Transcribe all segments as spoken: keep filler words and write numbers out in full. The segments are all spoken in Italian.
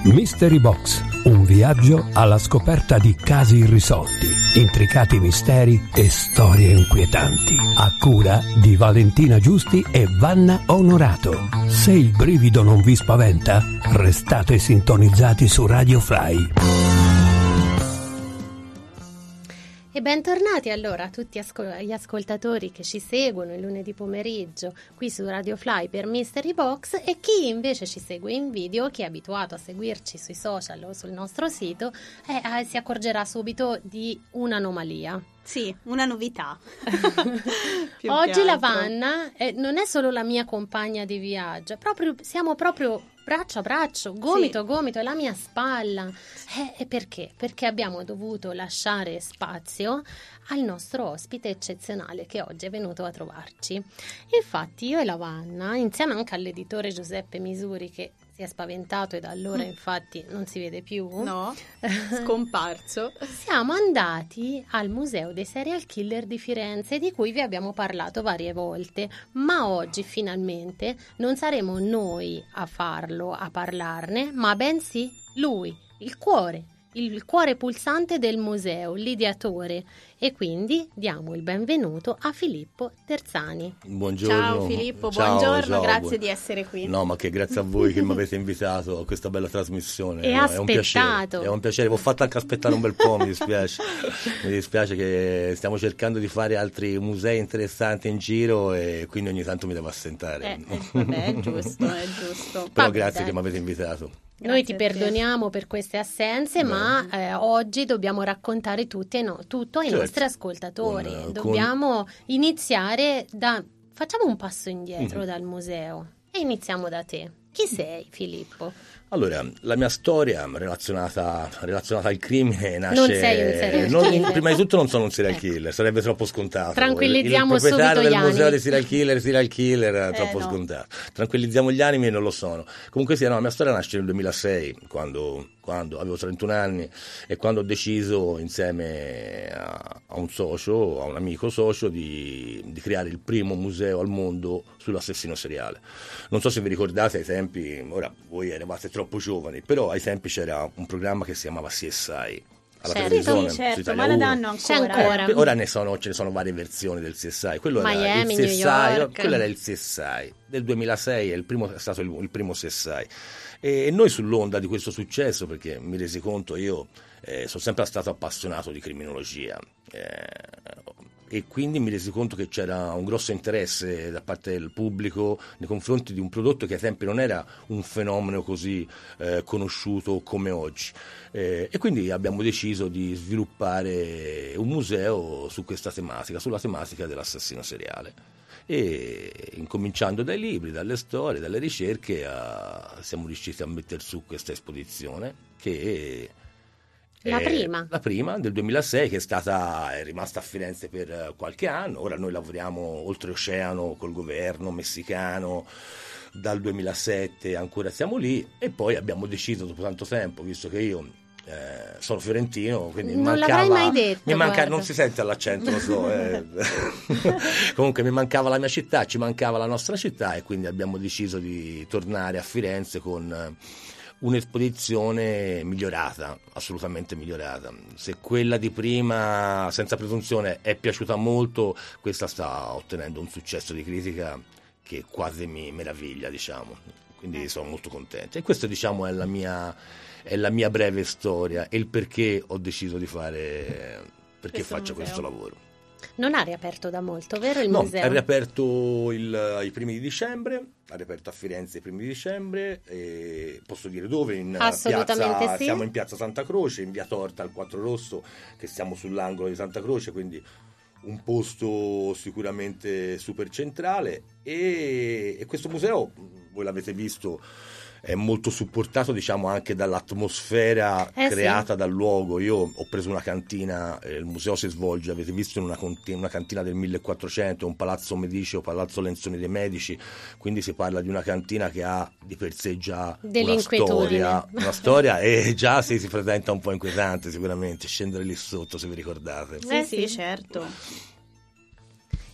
Mystery Box, un viaggio alla scoperta di casi irrisolti, intricati misteri e storie inquietanti. A cura di Valentina Giusti e Vanna Onorato. Se il brivido non vi spaventa, restate sintonizzati su Radio Fly. E bentornati allora a tutti ascol- gli ascoltatori che ci seguono il lunedì pomeriggio qui su Radio Fly per Mystery Box, e chi invece ci segue in video, chi è abituato a seguirci sui social o sul nostro sito, eh, eh, si accorgerà subito di un'anomalia. Sì, una novità. Oggi la Vanna eh, non è solo la mia compagna di viaggio, è proprio, siamo proprio braccio a braccio, gomito a sì. gomito, è la mia spalla. Eh, e perché? Perché abbiamo dovuto lasciare spazio al nostro ospite eccezionale che oggi è venuto a trovarci. Infatti io e la Vanna, insieme anche all'editore Giuseppe Misuri, che si è spaventato e da allora infatti non si vede più, no, scomparso, siamo andati al Museo dei Serial Killer di Firenze, di cui vi abbiamo parlato varie volte, ma oggi finalmente non saremo noi a farlo, a parlarne, ma bensì lui, il cuore, il cuore pulsante del museo, l'ideatore. E quindi diamo il benvenuto a Filippo Terzani. Buongiorno. Ciao Filippo, ciao, buongiorno, ciao, grazie buon... di essere qui. No, ma che grazie a voi che mi avete invitato a questa bella trasmissione. E è aspettato. un piacere, è un piacere, vi ho fatto anche aspettare un bel po', mi dispiace. Mi dispiace che stiamo cercando di fare altri musei interessanti in giro e quindi ogni tanto mi devo assentare. Eh, eh, vabbè, è giusto, è giusto. Però vabbè, grazie dai. che mi avete invitato. Grazie. Noi ti perdoniamo per queste assenze, Beh. ma eh, oggi dobbiamo raccontare tutti, no, tutto ai certo. nostri ascoltatori. Con, dobbiamo con... iniziare da... Facciamo un passo indietro mm-hmm. dal museo e iniziamo da te. Chi sei, Filippo? Allora, la mia storia relazionata, relazionata al crimine nasce... Non sei un serial non, killer. Prima di tutto non sono un serial killer, sarebbe troppo scontato. Tranquillizziamo il, il proprietario subito del gli museo animi. dei serial killer, serial killer, è eh, troppo no. scontato. Tranquillizziamo gli animi e non lo sono. Comunque sia, no, la mia storia nasce nel duemilasei, quando, quando avevo trentuno anni e quando ho deciso insieme a, a un socio, a un amico socio, di, di creare il primo museo al mondo sull'assassino seriale. Non so se vi ricordate ai tempi, ora voi eravate troppo giovani, però ai tempi c'era un programma che si chiamava C S I alla certo, televisione, sì, certo, Italia ma la uno. danno ancora. C'è ancora. Eh, ora ne sono, ce ne sono varie versioni del C S I. Quello Miami, era il C S I, New York. quello era il C S I del duemilasei, è, il primo, è stato il, il primo C S I. E, e noi sull'onda di questo successo, perché mi resi conto, io eh, sono sempre stato appassionato di criminologia. Eh, e quindi mi resi conto che c'era un grosso interesse da parte del pubblico nei confronti di un prodotto che ai tempi non era un fenomeno così eh, conosciuto come oggi, eh, e quindi abbiamo deciso di sviluppare un museo su questa tematica, sulla tematica dell'assassino seriale, e incominciando dai libri, dalle storie, dalle ricerche a, siamo riusciti a mettere su questa esposizione che La prima. La prima del duemilasei, che è stata è rimasta a Firenze per qualche anno. Ora noi lavoriamo oltreoceano col governo messicano dal duemilasette, ancora siamo lì, e poi abbiamo deciso dopo tanto tempo, visto che io eh, sono fiorentino, quindi non mancava, l'avrei mai detto, mi manca, guarda. non si sente all'accento, lo so, eh. Comunque mi mancava la mia città, ci mancava la nostra città, e quindi abbiamo deciso di tornare a Firenze con un'esposizione migliorata, assolutamente migliorata. Se quella di prima, senza presunzione, è piaciuta molto, questa sta ottenendo un successo di critica che quasi mi meraviglia, diciamo. Quindi sono molto contento. E questa, diciamo, è la mia, è la mia breve storia e il perché ho deciso di fare, perché questo faccio museo. questo lavoro. Non ha riaperto da molto, vero il no, museo? è riaperto il, i primi di dicembre, ha riaperto a Firenze i primi di dicembre, e posso dire dove? In Assolutamente piazza, sì. Siamo in piazza Santa Croce, in via Torta al Quattro Rosso, che siamo sull'angolo di Santa Croce, quindi un posto sicuramente super centrale, e, e questo museo, voi l'avete visto, è molto supportato, diciamo, anche dall'atmosfera eh creata sì. dal luogo. Io ho preso una cantina, eh, il museo si svolge, avete visto, in una, conti- una cantina del millequattrocento, un palazzo mediceo, palazzo Lenzoni dei Medici, quindi si parla di una cantina che ha di per sé già una storia, una storia e già sì, si presenta un po' inquietante sicuramente, scendere lì sotto, se vi ricordate. Sì, sì, certo.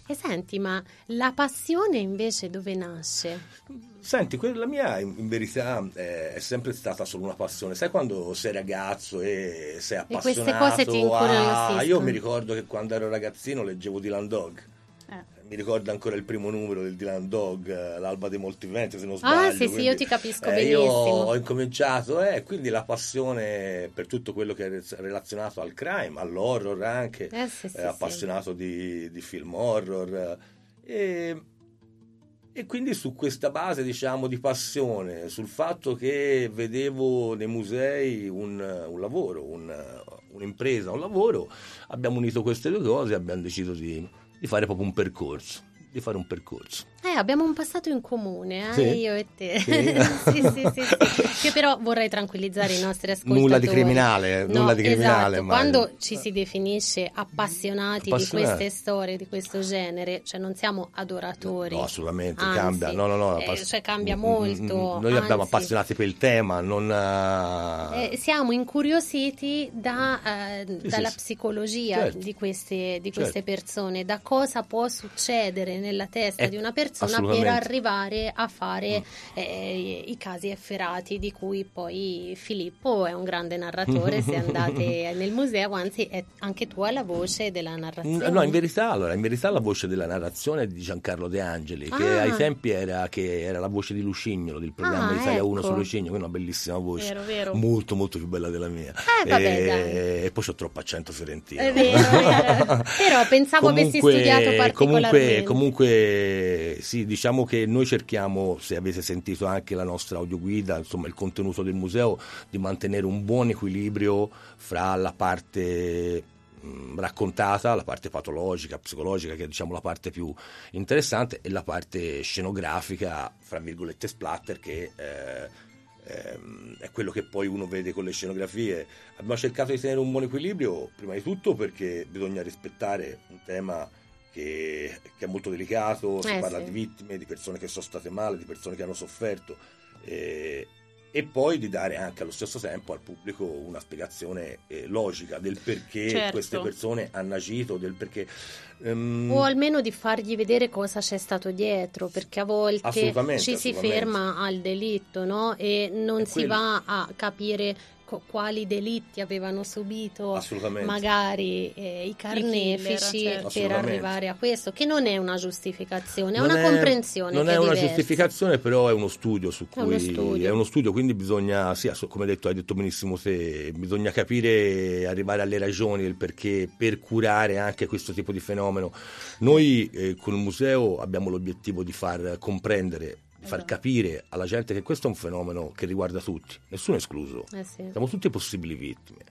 E senti, ma la passione invece dove nasce? Senti, la mia in, in verità è, è sempre stata solo una passione. Sai quando sei ragazzo e sei appassionato? E queste cose ti incuriosiscono. Ah, io mi ricordo che quando ero ragazzino leggevo Dylan Dog. Eh. Mi ricordo ancora il primo numero del Dylan Dog, l'Alba dei Molti Venti, se non sbaglio. Ah, sì, quindi, sì, io ti capisco eh, benissimo. Io ho incominciato, eh, quindi la passione per tutto quello che è relazionato al crime, all'horror anche, eh, sì, sì, eh, appassionato sì. Di, di film horror. E, e quindi su questa base, diciamo, di passione, sul fatto che vedevo nei musei un, un lavoro, un, un'impresa, un lavoro, abbiamo unito queste due cose e abbiamo deciso di... di fare proprio un percorso, di fare un percorso. Eh, abbiamo un passato in comune, eh, sì? io e te. Sì. sì, sì, sì, sì. Che però vorrei tranquillizzare i nostri ascoltatori. Nulla di criminale, no, nulla di criminale. Esatto. Quando ci si definisce appassionati, appassionati di queste storie, di questo genere, cioè non siamo adoratori. No, assolutamente, anzi, cambia. No, no, no, eh, cioè cambia molto. Noi anzi, abbiamo appassionati per il tema, non... Eh, siamo incuriositi da, eh, sì, dalla sì, psicologia certo. di queste, di queste certo. persone, da cosa può succedere nella testa eh, di una persona per arrivare a fare mm. eh, i casi efferati di cui poi Filippo è un grande narratore. Se andate nel museo, anzi è, anche tu hai la voce della narrazione. No, in verità, allora, in verità la voce della narrazione è di Giancarlo De Angeli, che ah. ai tempi era, che era la voce di Lucignolo, del programma ah, Italia ecco. uno su Lucignolo, una bellissima voce, vero, vero. molto molto più bella della mia. Eh, vabbè, e, dai. e poi c'ho troppo accento fiorentino. È vero, vero. Però pensavo comunque, avessi studiato particolarmente. Comunque, comunque sì, diciamo che noi cerchiamo, se avete sentito anche la nostra audioguida, insomma il contenuto del museo, di mantenere un buon equilibrio fra la parte mh, raccontata, la parte patologica, psicologica, che è diciamo la parte più interessante, e la parte scenografica, fra virgolette splatter, che eh, ehm, è quello che poi uno vede con le scenografie. Abbiamo cercato di tenere un buon equilibrio, prima di tutto perché bisogna rispettare un tema Che, che è molto delicato, si eh, parla sì. di vittime, di persone che sono state male, di persone che hanno sofferto, e, e poi di dare anche allo stesso tempo al pubblico una spiegazione eh, logica del perché certo. queste persone hanno agito, del perché um... o almeno di fargli vedere cosa c'è stato dietro, perché a volte assolutamente, ci si assolutamente. ferma al delitto, no? E non è si quello. va a capire quali delitti avevano subito magari eh, i carnefici, killer, certo. per arrivare a questo, che non è una giustificazione, è non una è, comprensione non che è, è una diversa. giustificazione, però è uno studio su cui è uno studio, è uno studio quindi bisogna, sì, come hai detto, hai detto benissimo te, bisogna capire, arrivare alle ragioni del perché, per curare anche questo tipo di fenomeno. Noi eh, con il museo abbiamo l'obiettivo di far comprendere, far esatto. capire alla gente che questo è un fenomeno che riguarda tutti, nessuno escluso, eh sì. siamo tutti possibili vittime.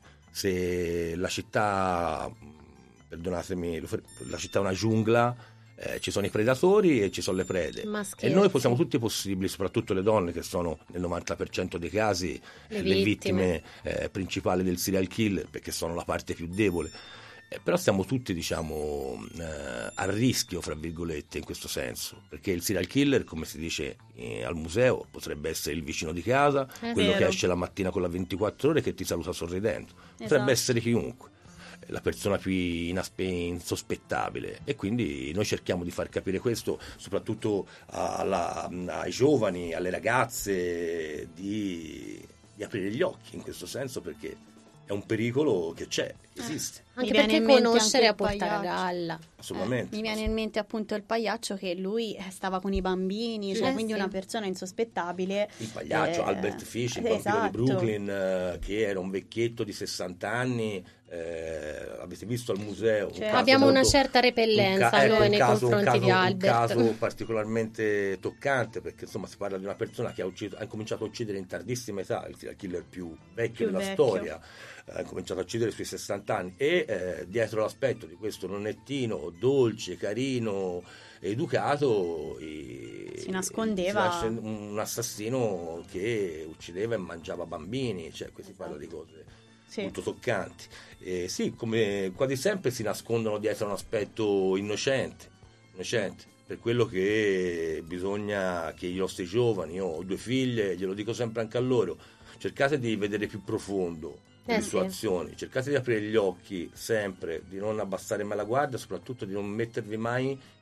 Se la città, perdonatemi, la città è una giungla, eh, ci sono i predatori e ci sono le prede, Mascherzi. E noi possiamo tutti possibili, soprattutto le donne, che sono nel novanta per cento dei casi le, le vittime, vittime eh, principali del serial killer, perché sono la parte più debole. Eh, però stiamo tutti, diciamo, eh, a rischio, fra virgolette, in questo senso, perché il serial killer, come si dice eh, al museo, potrebbe essere il vicino di casa, è quello vero. che esce la mattina con la ventiquattro ore che ti saluta sorridendo, esatto. potrebbe essere chiunque, la persona più inaspe- insospettabile, e quindi noi cerchiamo di far capire questo soprattutto alla, ai giovani, alle ragazze, di, di aprire gli occhi in questo senso, perché è un pericolo che c'è, esiste. Anche perché conoscere a portare a galla. Assolutamente. Eh, mi viene in mente appunto il pagliaccio, che lui stava con i bambini, cioè eh, quindi sì. una persona insospettabile. Il pagliaccio, eh, Albert Fish, il esatto. vampiro di Brooklyn, eh, che era un vecchietto di sessanta anni, eh, avete visto al museo. Cioè, un abbiamo molto, una certa repellenza ca- noi ecco, nei caso, confronti caso, di Albert. Un caso particolarmente toccante, perché insomma si parla di una persona che ha, ucciso, ha incominciato a uccidere in tardissima età, il serial killer più vecchio più della vecchio. storia, ha cominciato a uccidere sui sessanta anni, e eh, dietro l'aspetto di questo nonnettino dolce, carino, educato, e si nascondeva si nasce un assassino che uccideva e mangiava bambini, cioè qui si parla di cose sì. molto toccanti. E sì, come quasi sempre si nascondono dietro un aspetto innocente, innocente. Per quello che bisogna che i nostri giovani, io ho due figlie, glielo dico sempre anche a loro, cercate di vedere più profondo eh le sì. sue azioni, cercate di aprire gli occhi sempre, di non abbassare mai la guardia, soprattutto di non mettervi mai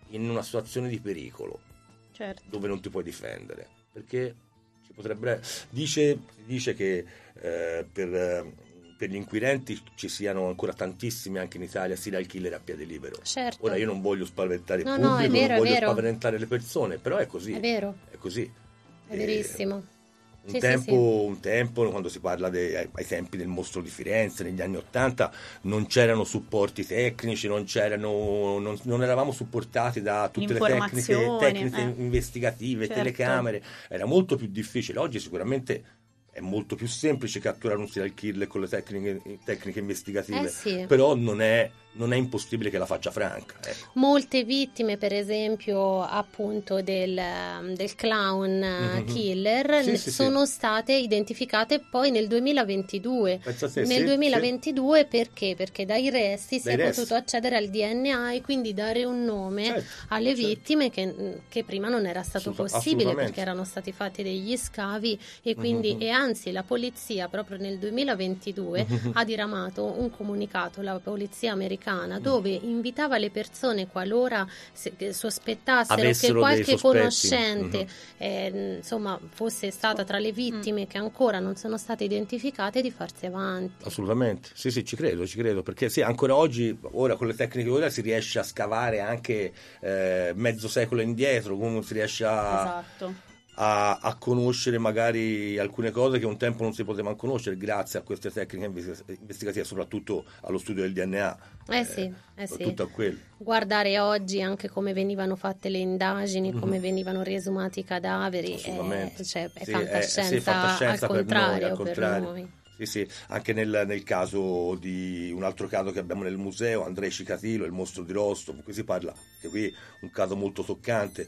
in una situazione di pericolo, certo, dove non ti puoi difendere, perché ci potrebbe dice dice che eh, per per gli inquirenti ci siano ancora tantissimi anche in Italia serial killer a piede libero. Certo. Ora io non voglio spaventare il no, pubblico, no, è vero, non voglio è vero. spaventare le persone, però è così. È vero. È così. È verissimo. Un, sì, tempo, sì, sì. un tempo, quando si parla dei, ai, ai tempi del Mostro di Firenze, negli anni Ottanta, non c'erano supporti tecnici, non c'erano, non, non eravamo supportati da tutte le tecniche, tecniche eh. investigative, certo. telecamere, era molto più difficile. Oggi sicuramente è molto più semplice catturare un serial killer con le tecniche, tecniche investigative, eh sì. però non è, non è impossibile che la faccia franca. Ecco. Molte vittime, per esempio, appunto del, del clown mm-hmm. killer sì, sì, sono sì. state identificate poi nel duemilaventidue. Te, nel sì, duemilaventidue sì. Perché? Perché dai resti dai si è resti. potuto accedere al D N A e quindi dare un nome certo, alle certo. vittime che, che prima non era stato Assoluta, possibile perché erano stati fatti degli scavi e quindi mm-hmm. e anzi la polizia proprio nel duemilaventidue mm-hmm. ha diramato un comunicato, la polizia americana, dove invitava le persone, qualora se, sospettassero avessero che qualche conoscente mm-hmm. eh, insomma fosse stata tra le vittime mm. che ancora non sono state identificate, di farsi avanti. Assolutamente, sì sì, ci credo, ci credo, perché sì, ancora oggi, ora con le tecniche ora si riesce a scavare anche eh, mezzo secolo indietro, comunque si riesce a... esatto. A, a conoscere magari alcune cose che un tempo non si potevano conoscere grazie a queste tecniche investigative, soprattutto allo studio del D N A. Eh sì, eh sì. Tutto a quello. Guardare oggi anche come venivano fatte le indagini, mm-hmm. come venivano riesumati i cadaveri, è, cioè, è, sì, fantascienza, è, sì, fantascienza al per contrario, noi, al contrario. per noi. Sì, sì, anche nel, nel caso di un altro caso che abbiamo nel museo, Andrei Cicatilo, il mostro di Rostov, qui si parla, che qui un caso molto toccante,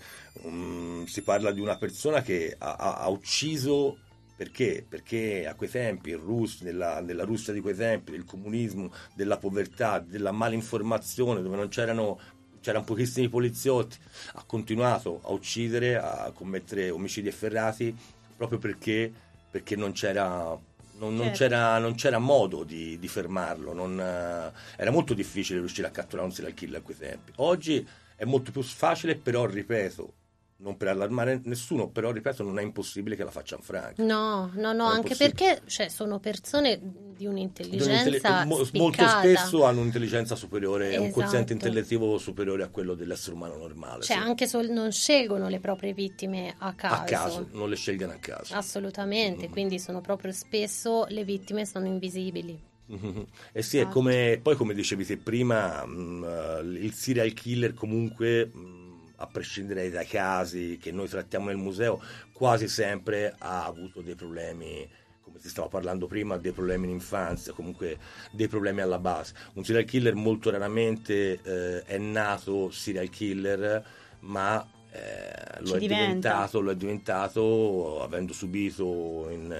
um, si parla di una persona che ha, ha, ha ucciso, perché? Perché a quei tempi, in Russia, nella, nella Russia di quei tempi, del comunismo, della povertà, della malinformazione, dove non c'erano c'erano pochissimi poliziotti, ha continuato a uccidere, a commettere omicidi efferrati, proprio perché, perché non c'era... Non, non, certo. c'era, non c'era modo di, di fermarlo, non, uh, era molto difficile riuscire a catturare un serial killer a quei tempi. Oggi è molto più facile, però ripeto, non per allarmare nessuno, però ripeto, non è impossibile che la facciano franca. No, no, no, anche perché cioè, sono persone di un'intelligenza mo- spiccata. Molto spesso hanno un'intelligenza superiore, esatto. un quoziente intellettivo superiore a quello dell'essere umano normale. Cioè sì. anche sol- non scelgono le proprie vittime a caso. A caso, non le scelgono a caso. Assolutamente, mm. quindi sono proprio spesso le vittime sono invisibili. Mm-hmm. E sì, è come, poi come dicevi te prima, mh, il serial killer comunque... Mh, a prescindere dai casi che noi trattiamo nel museo, quasi sempre ha avuto dei problemi, come si stava parlando prima, dei problemi in infanzia, comunque dei problemi alla base. Un serial killer molto raramente eh, è nato serial killer, ma eh, lo, è diventato, lo è diventato avendo subito in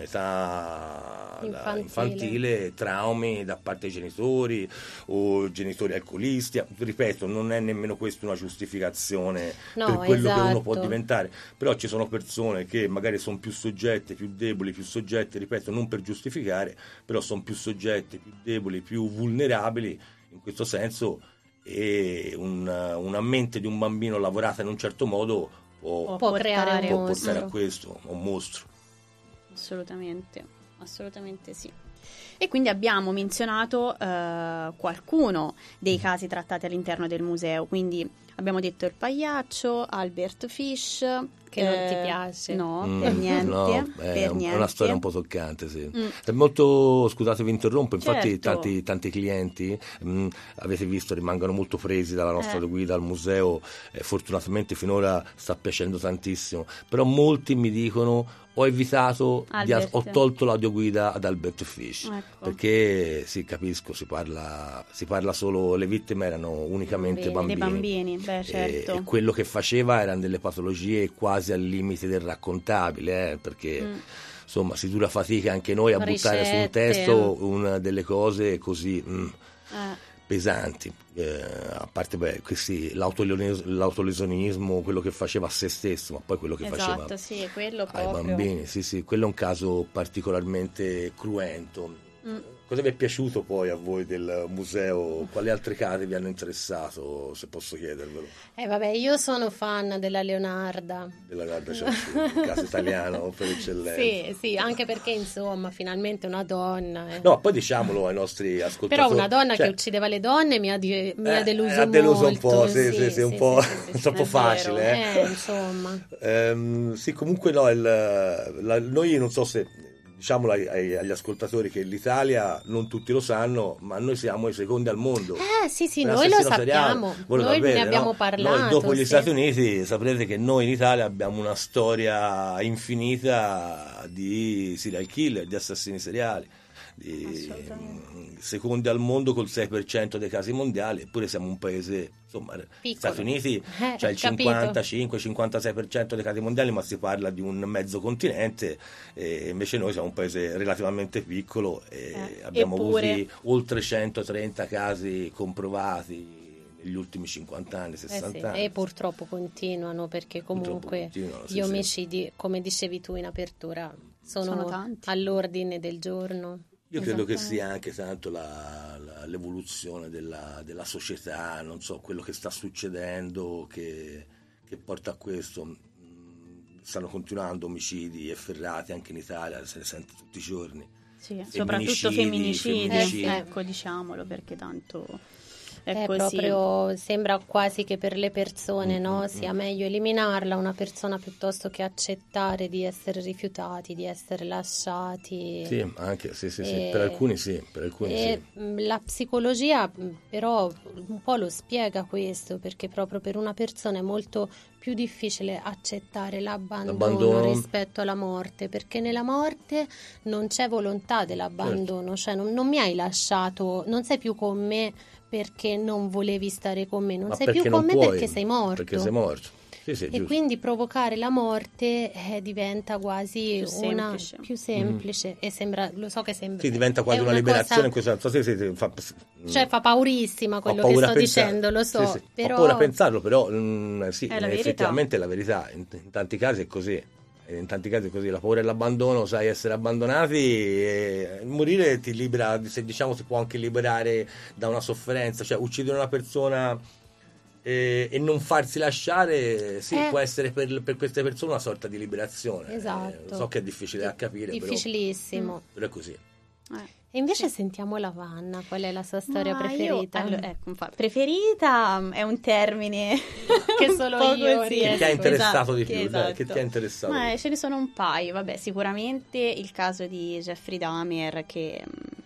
età infantile. infantile traumi da parte dei genitori o genitori alcolisti. Ripeto, non è nemmeno questa una giustificazione no, per quello esatto. che uno può diventare, però ci sono persone che magari sono più soggette, più deboli, più soggette, ripeto, non per giustificare, però sono più soggette, più deboli, più vulnerabili in questo senso. E un, una mente di un bambino lavorata in un certo modo può, può creare può un portare mostro. a questo, un mostro. Assolutamente, assolutamente sì. E quindi abbiamo menzionato eh, qualcuno dei casi trattati all'interno del museo, quindi abbiamo detto il pagliaccio, Albert Fish, che eh, non ti piace. No, Mm, per niente. no, è, per un, niente. è una storia un po' toccante, sì. Mm. È molto, scusate, vi interrompo, infatti Certo. tanti, tanti clienti, mh, avete visto, rimangono molto presi dalla nostra Eh. guida al museo, eh, fortunatamente finora sta piacendo tantissimo, però molti mi dicono ho evitato, di, Albert. ho tolto l'audioguida ad Albert Fish, Ecco. perché sì, capisco, si parla, si parla solo, le vittime erano unicamente Bambini. bambini. Dei bambini, beh certo. E, e quello che faceva erano delle patologie quasi al limite del raccontabile, eh, perché Mm. insomma si dura fatica anche noi a Ricette. buttare su un testo una delle cose così mm, Eh. pesanti, eh, a parte beh, questi, l'autolesionis- l'autolesionismo, quello che faceva a se stesso, ma poi quello che Esatto, faceva sì, quello ai proprio. bambini, sì sì, quello è un caso particolarmente cruento. Mm. Cosa vi è piaciuto poi a voi del museo? Quali altre case vi hanno interessato, se posso chiedervelo? Eh vabbè, io sono fan della Leonarda. Della Leonarda Cianciulli, il caso italiano per eccellenza. Sì, sì, anche perché insomma, finalmente una donna. Eh. No, poi diciamolo ai nostri ascoltatori. Però una donna cioè, che uccideva le donne mi ha, di, mi eh, ha deluso, ha deluso molto. un po', sì, sì, sì, sì, sì un sì, po' sì, sì, troppo facile. Vero, eh. Eh, insomma. Ehm, sì, comunque no, il, la, noi non so se... Diciamolo ai, ai, agli ascoltatori che l'Italia non tutti lo sanno, ma noi siamo i secondi al mondo. Eh sì sì, noi lo sappiamo, noi sapere, ne abbiamo no? parlato. Noi dopo gli sì. Stati Uniti saprete che noi in Italia abbiamo una storia infinita di serial killer, di assassini seriali. Di, secondi al mondo col sei per cento dei casi mondiali, eppure siamo un paese, insomma, gli Stati Uniti eh, c'è il cinquantacinque cinquantasei per cento dei casi mondiali, ma si parla di un mezzo continente, e invece noi siamo un paese relativamente piccolo e eh, abbiamo eppure... avuto oltre centotrenta casi comprovati negli ultimi cinquanta anni, sessanta eh sì, anni. E purtroppo continuano, perché comunque continuano, sì, gli sì. omicidi, come dicevi tu in apertura, sono, sono all'ordine del giorno. Io credo che sia anche tanto la, la, l'evoluzione della, della società, non so, quello che sta succedendo che, che porta a questo. Stanno continuando omicidi efferrati anche in Italia, se ne sente tutti i giorni. Sì, soprattutto femminicidi, femminicidi. Eh, ecco, diciamolo, perché tanto... È eh, proprio sembra quasi che per le persone mm, no, mm, sia mm. meglio eliminarla una persona piuttosto che accettare di essere rifiutati, di essere lasciati. Sì, anche sì, sì, e, sì. Per alcuni sì, per alcuni e sì. La psicologia però un po' lo spiega questo, perché proprio per una persona è molto più difficile accettare l'abbandono, l'abbandono rispetto alla morte, perché nella morte non c'è volontà dell'abbandono, certo. Cioè non, non mi hai lasciato, non sei più con me perché non volevi stare con me, non Ma sei più con me puoi, perché sei morto. Perché sei morto. Sì, sì, e giusto. Quindi provocare la morte eh, diventa quasi più una semplice. più semplice mm-hmm. e sembra, lo so che sembra. Sì, diventa quasi una, una liberazione cosa, in questo senso. Sì, sì, sì, fa, cioè fa paurissima quello fa che sto pensare, dicendo, lo so. Sì, sì. Però... Fa paura pensarlo, però mh, sì, è la effettivamente è la verità. In, in tanti casi è così. In tanti casi è così, la paura e l'abbandono, sai, essere abbandonati e morire ti libera, se diciamo si può anche liberare da una sofferenza, cioè uccidere una persona e, e non farsi lasciare, sì, eh. può essere per, per queste persone una sorta di liberazione. Esatto. Eh, so che è difficile da capire, difficilissimo. Però, però è così. Eh. E invece sì. Sentiamo la Vanna, qual è la sua storia Ma preferita? Io, allora, ecco, preferita è un termine che solo io così. Che ti ha interessato esatto, di più, che, dai, esatto. che ti ha interessato? Ma ce ne sono un paio, vabbè, sicuramente il caso di Jeffrey Dahmer che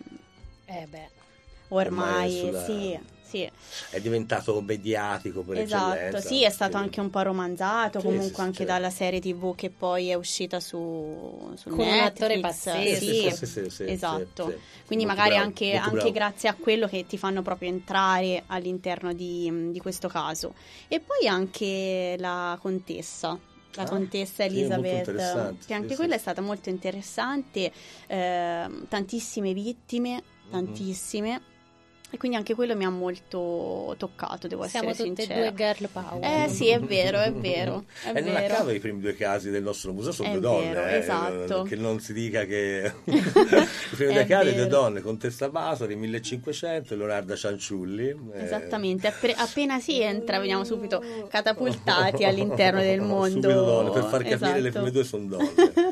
eh beh, ormai, ormai sulla... sì, sì. È diventato mediatico per esatto, eccellenza. Sì, è stato sì. anche un po' romanzato, sì, comunque sì, anche certo. dalla serie tivù che poi è uscita su, su con Netflix. un attore pazzesco. Sì, sì, sì, sì, esatto. Sì, sì. Quindi molto magari bravo, anche, anche bravo. grazie a quello che ti fanno proprio entrare all'interno di, di questo caso. E poi anche la contessa. La ah, contessa Elizabeth, sì, che anche sì, quella sì. è stata molto interessante, eh, tantissime vittime, tantissime. Mm-hmm. E quindi anche quello mi ha molto toccato, devo Siamo essere tutte sincera. e due girl power. Eh sì, è vero, è vero. È e vero. non a caso i primi due casi del nostro museo sono è due donne. Vero, eh, esatto. Che non si dica che i primi due casi due donne, Contessa Pasori, millecinquecento, e Leonarda Cianciulli. Eh. Esattamente, Appre- appena si entra veniamo subito catapultati all'interno del mondo. Subito donne, per far capire esatto. le prime due sono donne.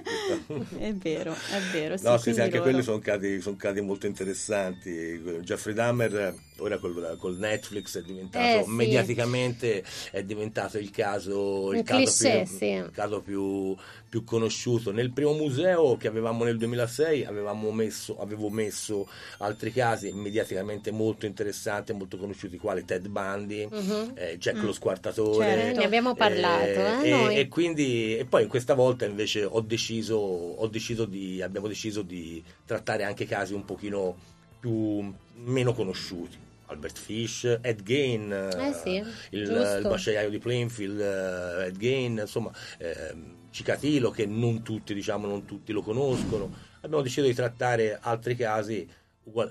È vero, è vero. Sì, no, sì, sì, anche loro... quelli sono casi, sono casi molto interessanti. Jeffrey Dahmer, ora col, col Netflix è diventato eh, sì. mediaticamente è diventato il caso il, caso, cliché, più, sì. il caso più, più conosciuto. Nel primo museo che avevamo nel duemilasei avevamo messo, avevo messo altri casi mediaticamente molto interessanti e molto conosciuti, quali Ted Bundy, uh-huh. eh, Jack mm. lo Squartatore, certo. Ne abbiamo parlato eh, eh, e, noi. e quindi e poi questa volta invece ho deciso ho deciso di abbiamo deciso di trattare anche casi un pochino più meno conosciuti. Albert Fish, Ed Gein, eh sì, il, il macellaio di Plainfield, Ed Gein, insomma, eh, Cicatilo, che non tutti, diciamo, non tutti lo conoscono. Abbiamo deciso di trattare altri casi ugual,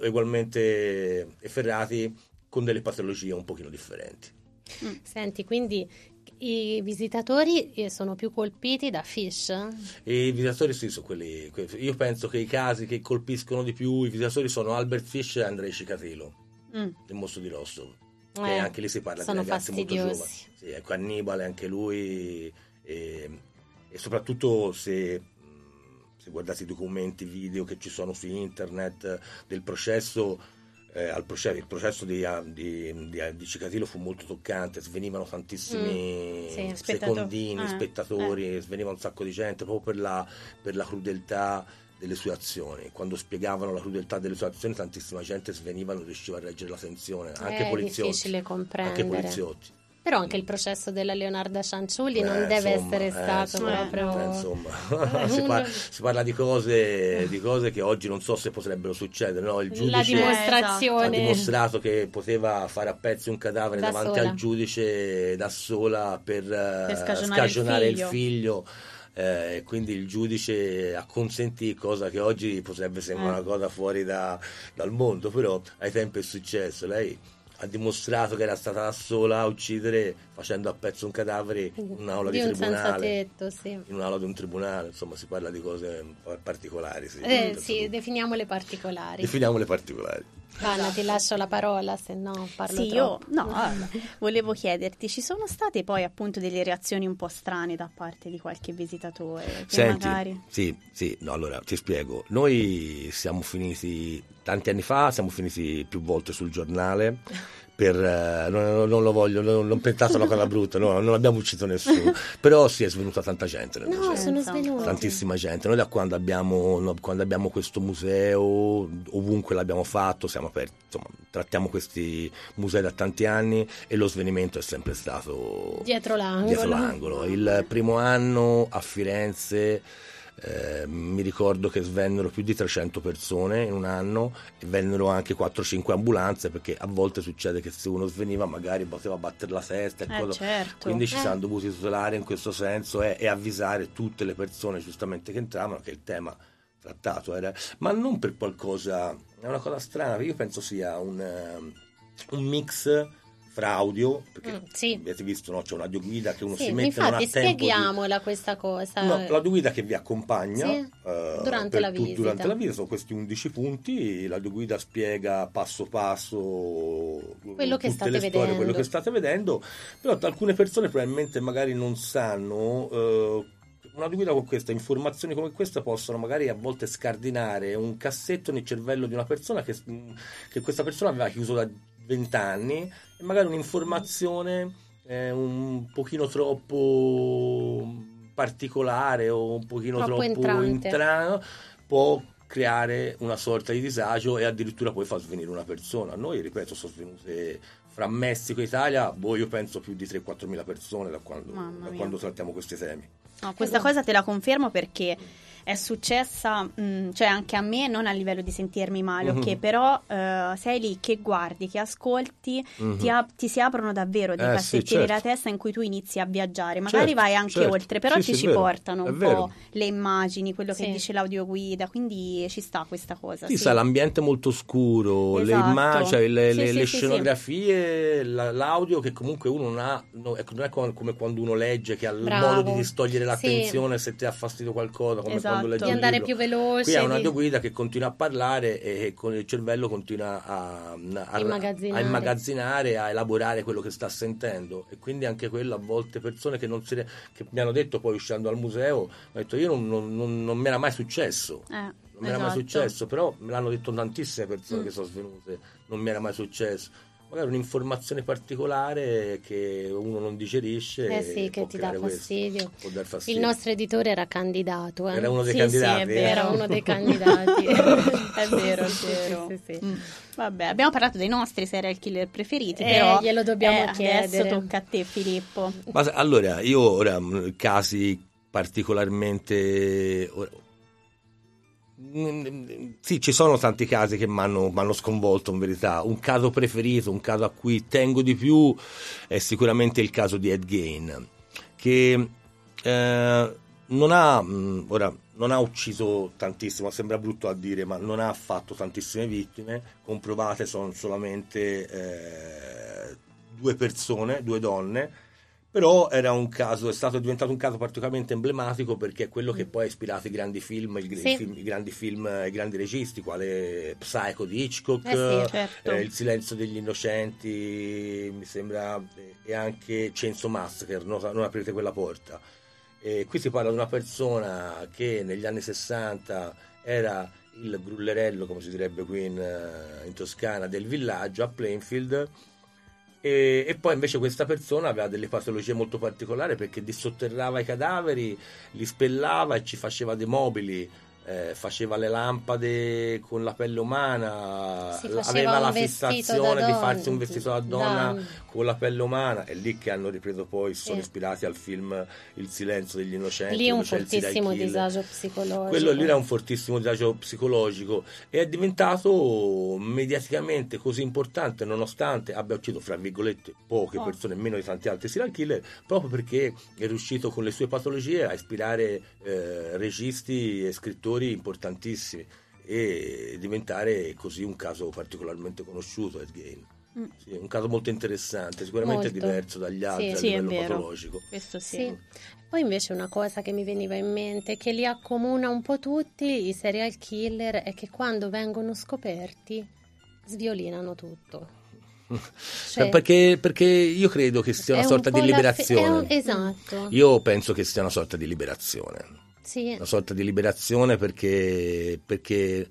ugualmente efferrati con delle patologie un pochino differenti. Senti, quindi I visitatori sono più colpiti da Fish? E i visitatori sì, sono quelli. Io penso che i casi che colpiscono di più i visitatori sono Albert Fish e Andrei Cicatilo, mm. il mostro di Rostov. Eh, e anche lì si parla di ragazzi molto giovani. Sì, ecco, Annibale, anche lui. E, e soprattutto se, se guardate i documenti video che ci sono su internet del processo. Eh, al processo, il processo di, di, di, di Cicatilo fu molto toccante, svenivano tantissimi mm, sì, secondini, spettato. spettatori, eh. sveniva un sacco di gente proprio per la, per la crudeltà delle sue azioni. Quando spiegavano la crudeltà delle sue azioni, tantissima gente sveniva, non riusciva a reggere la tensione, anche è poliziotti. difficile comprendere. Anche poliziotti. Però anche il processo della Leonarda Cianciulli eh, non deve insomma, essere stato eh, proprio... Eh, insomma, si, parla, si parla di cose, di cose che oggi non so se potrebbero succedere. No? Il giudice la dimostrazione. ha dimostrato che poteva fare a pezzi un cadavere da davanti sola. al giudice da sola per, per scagionare, scagionare il figlio. Il figlio. Eh, quindi il giudice acconsentì, cosa che oggi potrebbe sembrare eh. una cosa fuori da, dal mondo, però ai tempi è successo. Lei ha dimostrato che era stata da sola a uccidere facendo a pezzo un cadavere in un'aula di, di un tribunale, sì. in un'aula di un tribunale, insomma si parla di cose particolari. Sì, eh, sì definiamole particolari. Definiamole particolari. Vanna, ti lascio la parola, se no parlo sì, troppo. Io, no, volevo chiederti, ci sono state poi appunto delle reazioni un po' strane da parte di qualche visitatore? Che Senti, magari... sì, sì, no, allora ti spiego. Noi siamo finiti tanti anni fa, siamo finiti più volte sul giornale. Per, uh, non, non lo voglio, non, non pensate una cosa brutta, no, non abbiamo uccidito nessuno, però si è svenuta tanta gente nel no, museo. sono svenuti. Tantissima gente. Noi da quando abbiamo, no, quando abbiamo questo museo, ovunque l'abbiamo fatto, siamo aperti, insomma, trattiamo questi musei da tanti anni e lo svenimento è sempre stato dietro l'angolo. Dietro l'angolo. Il primo anno a Firenze Eh, mi ricordo che svennero più di trecento persone in un anno e vennero anche quattro cinque ambulanze, perché a volte succede che se uno sveniva magari poteva battere la testa e eh, cosa. certo. Quindi ci eh. siamo dovuti isolare in questo senso e, e avvisare tutte le persone giustamente che entravano che il tema trattato era, ma non per qualcosa, è una cosa strana, io penso sia un, uh, un mix fra audio, perché mm, sì. avete visto, no? C'è un'audioguida che uno sì, si mette, infatti, non ha tempo spieghiamola di... questa cosa. No, l'audioguida che vi accompagna sì, uh, durante, la tu, durante la visita, sono questi undici punti, l'audioguida spiega passo passo quello che state le storie, vedendo. quello che state vedendo, però alcune persone probabilmente magari non sanno... Uh, una guida con questa, informazioni come questa possono magari a volte scardinare un cassetto nel cervello di una persona che, che questa persona aveva chiuso da vent'anni e magari un'informazione eh, un pochino troppo particolare o un pochino troppo, troppo entrante. entrano può creare una sorta di disagio e addirittura poi fa svenire una persona. Noi, ripeto, sono svenute fra Messico e Italia, boh, io penso più di tre quattro mila persone da quando, da quando trattiamo questi temi. No, questa cosa te la confermo perché è successa, mh, cioè anche a me, non a livello di sentirmi male, mm-hmm. ok, però uh, sei lì che guardi, che ascolti, mm-hmm. ti, ap- ti si aprono davvero dei eh, cassetti sì, certo. nella testa in cui tu inizi a viaggiare, magari certo, vai anche certo. oltre, però sì, ti sì, ci portano un vero. po' le immagini, quello sì. che dice l'audioguida, quindi ci sta questa cosa. Sì, sì. sa, l'ambiente molto scuro, esatto. le immagini, cioè le, sì, le, sì, le sì, scenografie, sì. La, l'audio che comunque uno non ha, no, ecco, non è come, come quando uno legge che ha il Bravo. modo di distogliere l'attenzione sì. se ti ha fastidio qualcosa, come esatto. quando leggi di un andare libro. più veloce. Qui è una di... guida che continua a parlare e con il cervello continua a, a, immagazzinare. a immagazzinare, a elaborare quello che sta sentendo, e quindi anche quello a volte persone che, non si, che mi hanno detto poi uscendo al museo, ho detto io non, non, non, non mi era mai successo. Eh. Non mi esatto. era mai successo, però me l'hanno detto tantissime persone mm. che sono svenute, non mi era mai successo. Magari un'informazione particolare che uno non digerisce eh sì, che ti dà fastidio. Dar fastidio. Il nostro editore era candidato. Eh? Era uno dei sì, candidati. Sì, è vero, era uno dei candidati. È vero, è vero. Sì, sì, sì. Mm. Vabbè, abbiamo parlato dei nostri serial killer preferiti, eh, però glielo dobbiamo eh, chiedere. Adesso tocca a te, Filippo. Ma allora, io ora casi particolarmente... Ora, sì, ci sono tanti casi che mi hanno sconvolto in verità. Un caso preferito, un caso a cui tengo di più è sicuramente il caso di Ed Gein, che eh, non ha mh, ora non ha ucciso tantissimo, sembra brutto a dire, ma non ha fatto tantissime vittime, comprovate sono solamente eh, due persone, due donne, Però era un caso, è stato diventato un caso particolarmente emblematico perché è quello che poi ha ispirato i grandi film, i, sì. i, film, i grandi film, i grandi registi, quale Psycho di Hitchcock, eh sì, certo. eh, Il silenzio degli innocenti, mi sembra, e anche Chainsaw Massacre, non, non aprite quella porta. E qui si parla di una persona che negli anni sessanta era il grullerello, come si direbbe qui in, in Toscana, del villaggio a Plainfield. E, e poi invece questa persona aveva delle patologie molto particolari perché dissotterrava i cadaveri, li spellava e ci faceva dei mobili, eh, faceva le lampade con la pelle umana, aveva la fissazione di farsi un vestito da donna da... con la pelle umana. È lì che hanno ripreso poi, si sono sì. ispirati al film Il silenzio degli innocenti. Lì un fortissimo disagio psicologico. Quello lì era un fortissimo disagio psicologico e è diventato mediaticamente così importante nonostante abbia ucciso fra virgolette poche oh. persone, meno di tanti altri serial killer, proprio perché è riuscito con le sue patologie a ispirare eh, registi e scrittori importantissimi e diventare così un caso particolarmente conosciuto. Ed Gein. Mm. Sì, un caso molto interessante, sicuramente molto. diverso dagli altri sì, a sì, livello patologico. Questo sì. sì. Poi invece una cosa che mi veniva in mente che li accomuna un po' tutti i serial killer è che quando vengono scoperti sviolinano tutto. Cioè, perché, perché io credo che sia una sorta un di liberazione. Fe- un... Esatto. Io penso che sia una sorta di liberazione. Sì. Una sorta di liberazione perché perché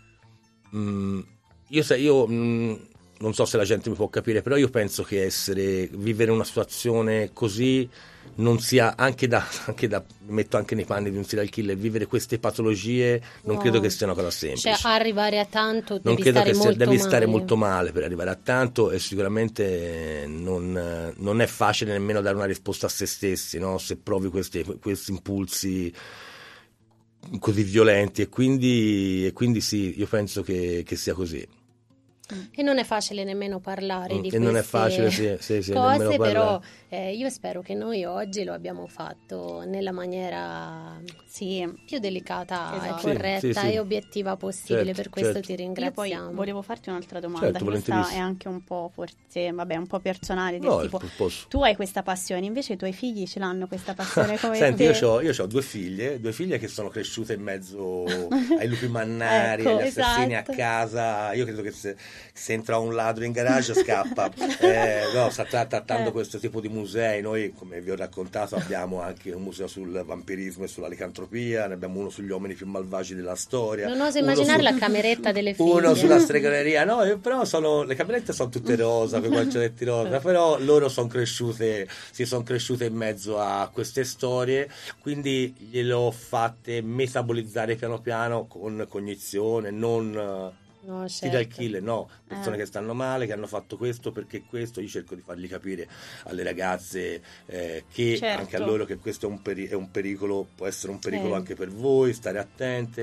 mh, io, io mh, non so se la gente mi può capire, però io penso che essere vivere una situazione così non sia anche da, anche da metto anche nei panni di un serial killer, vivere queste patologie non no. credo che sia una cosa semplice, cioè arrivare a tanto devi non credo stare che molto sia, devi male. stare molto male per arrivare a tanto e sicuramente non, non è facile nemmeno dare una risposta a se stessi, no? Se provi questi, questi impulsi così violenti e quindi, e quindi sì, io penso che, che sia così. E non è facile nemmeno parlare mm, di e queste non è facile, sì, sì, sì, cose, però eh, io spero che noi oggi lo abbiamo fatto nella maniera sì, più delicata esatto. e corretta sì, sì, sì. e obiettiva possibile, certo, per questo certo. ti ringraziamo. Io poi volevo farti un'altra domanda, certo, questa è anche un po' forse, vabbè, un po' personale, del no, tipo posso. Tu hai questa passione, invece i tuoi figli ce l'hanno questa passione come Senti, te? io ho io due figlie, due figlie che sono cresciute in mezzo ai lupi mannari, ecco, agli assassini esatto. a casa. Io credo che se, se entra un ladro in garage scappa. eh, no, sta trattando eh. questo tipo di musei. Noi, come vi ho raccontato, abbiamo anche un museo sul vampirismo e sulla licantropia, ne abbiamo uno sugli uomini più malvagi della storia. Non oso immaginare su, la cameretta delle figlie. Uno sulla stregoneria. No, però sono, le camerette sono tutte rosa, con i guancioletti rosa, però loro sono cresciute, si sono cresciute in mezzo a queste storie, quindi gliel'ho fatte metabolizzare piano piano con cognizione, non no, certo. serial killer, no, persone eh. che stanno male, che hanno fatto questo perché questo. Io cerco di fargli capire alle ragazze eh, che certo. anche a loro che questo è un, peri- è un pericolo, può essere un pericolo eh. anche per voi, stare attente,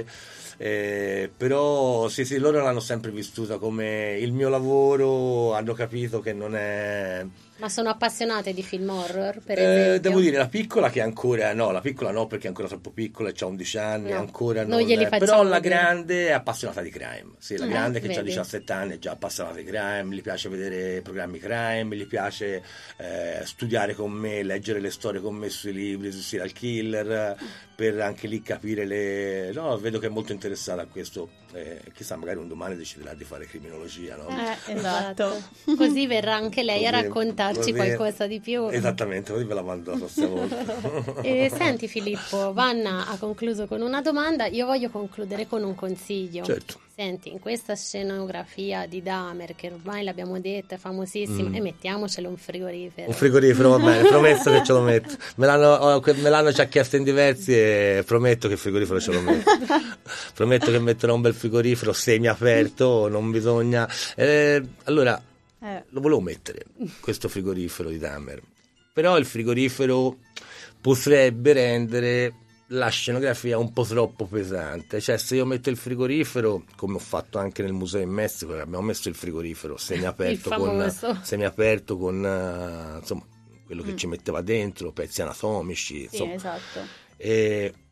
eh, però sì sì, loro l'hanno sempre vissuta come il mio lavoro, hanno capito che non è... Ma sono appassionate di film horror, per eh, esempio? Devo dire, la piccola che ancora no, la piccola no, perché è ancora troppo piccola e ha undici anni, no, ancora non non, glieli però la vedere. grande è appassionata di crime. Sì, la eh, grande che vedi. ha diciassette anni è già appassionata di crime, gli piace vedere programmi crime, gli piace eh, studiare con me, leggere le storie con me sui libri, sui serial killer, per anche lì capire le... No, vedo che è molto interessata a questo. Eh, chissà, magari un domani deciderà di fare criminologia, no? Eh, esatto. Così verrà anche lei così, a raccontarci così, qualcosa di più. Esattamente, così ve la mando la prossima volta. E senti Filippo, Vanna ha concluso con una domanda, io voglio concludere con un consiglio. Certo. Senti, in questa scenografia di Dahmer, che ormai l'abbiamo detto è famosissima, mm. e mettiamocelo un frigorifero. Un frigorifero, va bene, promesso che ce lo metto. Me l'hanno, me l'hanno già chiesto in diversi e prometto che il frigorifero ce lo metto. Prometto che metterò un bel frigorifero semi-aperto, non bisogna... Eh, allora, eh. lo volevo mettere, questo frigorifero di Dahmer, però il frigorifero potrebbe rendere la scenografia un po' troppo pesante, cioè se io metto il frigorifero, come ho fatto anche nel museo in Messico, abbiamo messo il frigorifero semiaperto con semiaperto con uh, insomma quello che mm. ci metteva dentro, pezzi anatomici, insomma. Sì, esatto. E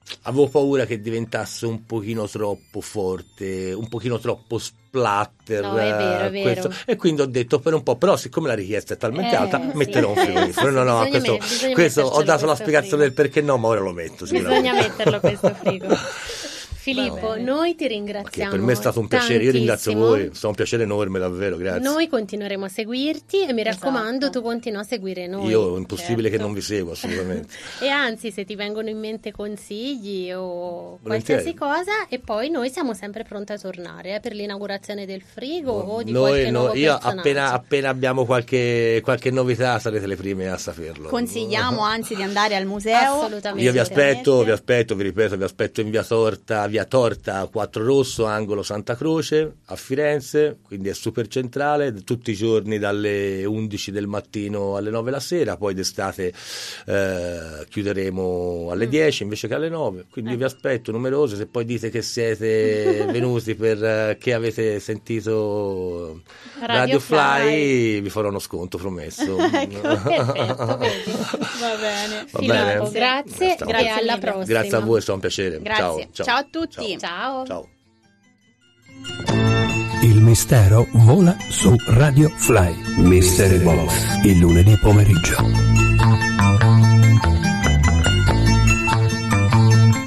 avevo paura che diventasse un pochino troppo forte, un pochino troppo splatter. No, è vero, è vero. Questo. E quindi ho detto per un po', però siccome la richiesta è talmente eh, alta, sì. metterò un frigorifero. No, no, bisogna questo, me- questo ho dato la questo spiegazione frigo. del perché no, ma ora lo metto. Bisogna metterlo questo frigo. Filippo, noi ti ringraziamo. Che per me è stato un piacere, io ringrazio tantissimo. voi, è stato un piacere enorme, davvero, grazie. Noi continueremo a seguirti e mi raccomando, Esatto. tu continua a seguire noi. Io è impossibile certo. che non vi seguo, assolutamente. E anzi, se ti vengono in mente consigli o Volentieri. qualsiasi cosa, e poi noi siamo sempre pronti a tornare eh, per l'inaugurazione del frigo o di Noi, qualche no, nuovo io personaggio. appena, appena abbiamo qualche, qualche novità sarete le prime a saperlo. Consigliamo anzi di andare al museo. Assolutamente. Io vi aspetto, Assolutamente. vi aspetto, vi ripeto, vi aspetto in via Torta, via Torta quattro Rosso, angolo Santa Croce a Firenze, quindi è super centrale, tutti i giorni dalle undici del mattino alle nove la sera, poi d'estate eh, chiuderemo alle dieci invece che alle nove, quindi Eh. vi aspetto numerosi, se poi dite che siete venuti perché avete sentito Radio Radio Fly, Fly. vi farò uno sconto, promesso. Ecco, perfetto, vedi. Va bene. Va Filippo, bene. grazie, È stato un e piacere. alla prossima. Grazie a voi, è stato un piacere. Grazie. Ciao, Ciao a tutti. Ciao. Ciao. Il mistero vola su Radio Fly. Mystery Box, il lunedì pomeriggio.